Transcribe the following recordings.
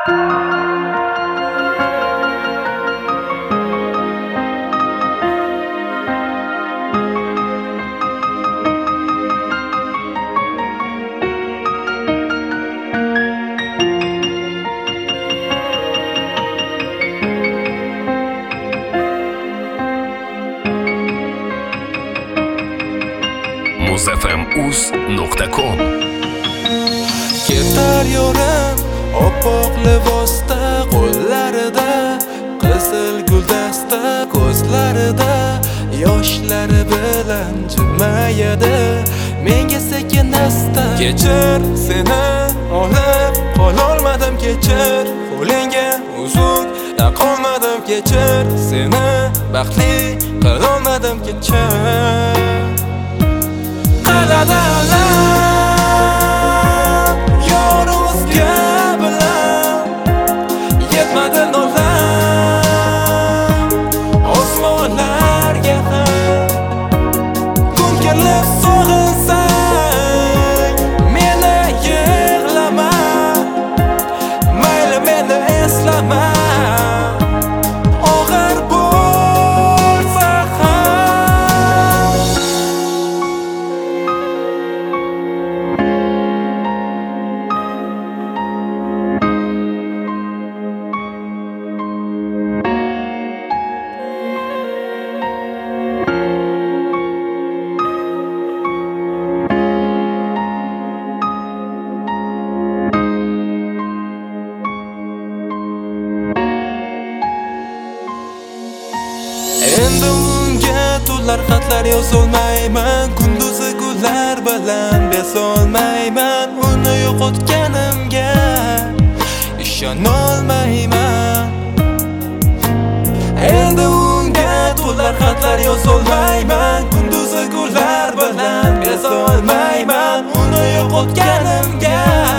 muzfm.uz.com Ketar yo'lim oppoq libosda, qo'llarida qizil guldasta, ko'zlarida yoshlari bilan jilmayadi menga sekin asta. Kechir, seni olib qololmadim, kechir, qo'lingga uzuk taqolmadim, kechir, seni baxtli qilolmadim, kechir. Qalada alam yo'rimizga bilan yetmadi nolam osmonlarga ham. Kun kelib sog'insang meni yig'lama, mayli meni eslama, og'ir bo'lsa ham. Endi unga to'lar xatlar yozolmayman, kunduzi gullar bilan bezolmayman, uni yo'qotganimga ishonolmayman. Endi unga to'lar xatlar yozolmayman, kunduzi gullar bilan bezolmayman, uni yo'qotganimga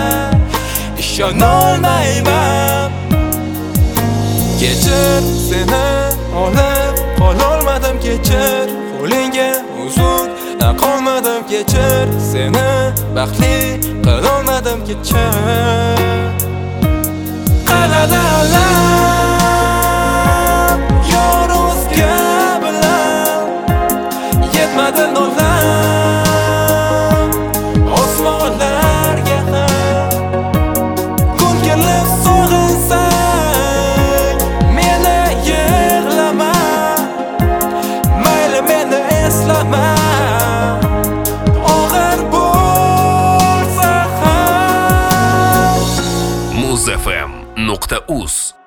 ishonolmayman. Kechir, seni olib qololmadim, kechir, qo'lingga uzuk taqolmadim, kechir, seni baxtli qilolmadim, kechir. Qalada alam yo'rimizga bilan yetmadi nolam osmonlarga ham. Kun kelib sog'insang meni yig'lama, mayli meni eslama, og'ir bo'lsa ham. muzfm.uz